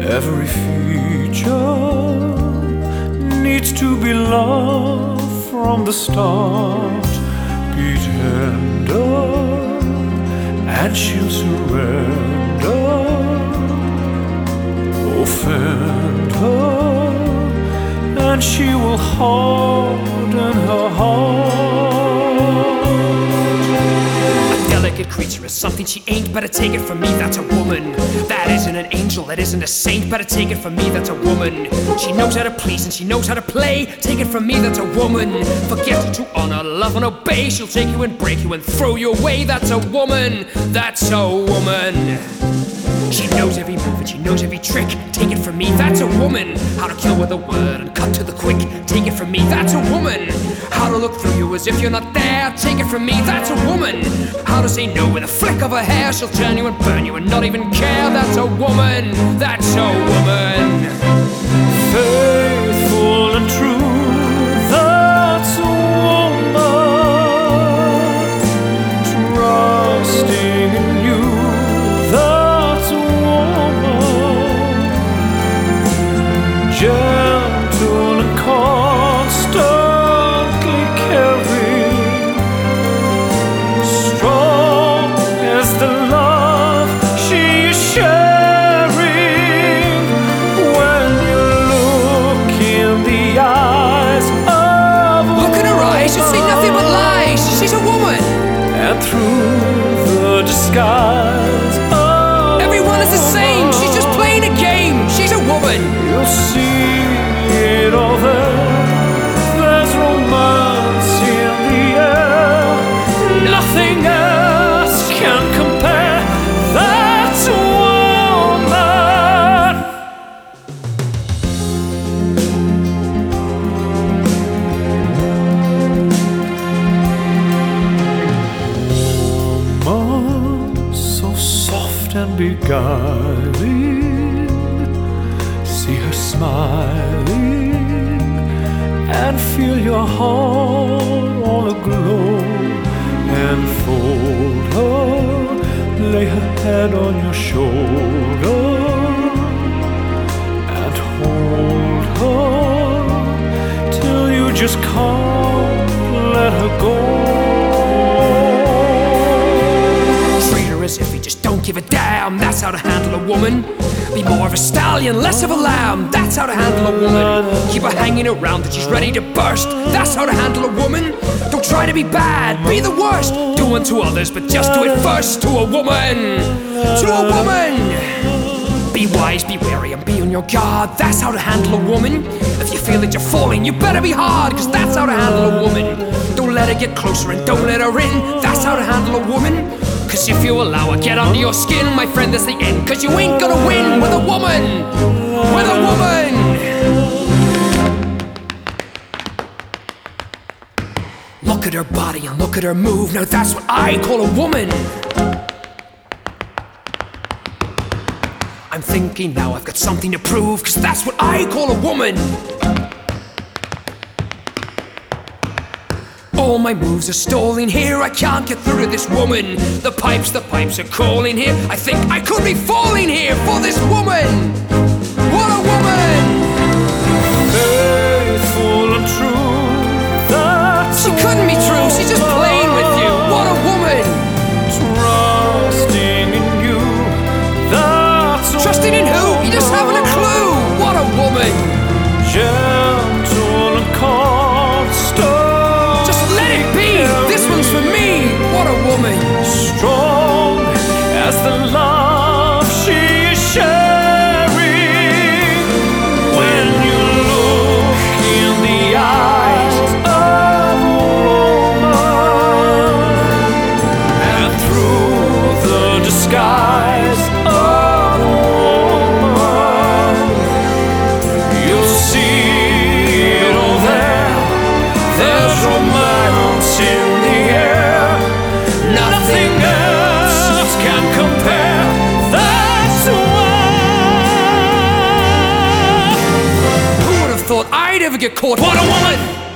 Every feature needs to be loved from the start. Be tender and she'll surrender. Offend her and she will harden her heart. A delicate creature is something she ain't. Better take it from me, that's a woman. That isn't an angel, that isn't a saint. Better take it from me, that's a woman. She knows how to please and she knows how to play. Take it from me, that's a woman. Forgetting to honor, love and obey. She'll take you and break you and throw you away. That's a woman, that's a woman. She knows every move and she knows every trick. Take it from me, that's a woman. How to kill with a word and cut to the quick. Take it from me, that's a woman. How to look through you as if you're not there. Take it from me, that's a woman. How to say no with a flick of her hair. She'll turn you and burn you and not even care. That's a woman, that's a woman. Faithful and true, that's a woman. Trusting in you, that's a woman. Gentle and constantly caring, strong as the love she is sharing. When you look in the eyes of a Look in her eyes, you'll see nothing but lies. She's a woman. and through the disguise of Everyone is the same, she's just playing a game. She's a woman. you'll see it all there. There's romance in the air. Nothing else can compare. That's a woman. Woman, so soft and beguiling. See her smiling and feel your heart all aglow. And fold her, lay her head on your shoulder, and hold her till you just can't let her go. Treat her as if you just don't give a damn. That's how to handle a woman. Be more of a stallion, less of a lamb. That's how to handle a woman. Keep her hanging around till she's ready to burst. That's how to handle a woman. Don't try to be bad, be the worst. Do unto others, but just do it first. To a woman, to a woman. Be wise, be wary, and be on your guard. That's how to handle a woman. If you feel that you're falling, you better be hard, cause that's how to handle a woman. Don't let her get closer and don't let her in. That's how to handle a woman. Cause if you allow her get under your skin, my friend, that's the end. Cause you ain't gonna win with a woman. With a woman. Look at her body and look at her move. Now that's what I call a woman. I'm thinking now I've got something to prove, cause that's what I call a woman. All my moves are stalling here. I can't get through to this woman. The pipes are calling here. I think I could be falling here for this woman. What a woman. Faithful and true, that's She couldn't be true, she's just playing with you. What a woman. trusting in you. That's a Trusting in who? You just haven't a clue. What a woman. gentle and constant. Just let it be. This one's for me. What a woman. Strong as the love she is sharing. When you look in the eyes of a woman, and through the disguise of a woman, you'll see it all there. There's romance in the air. Nothing else can compare. That's the one. Who would have thought I'd ever get caught? What a woman!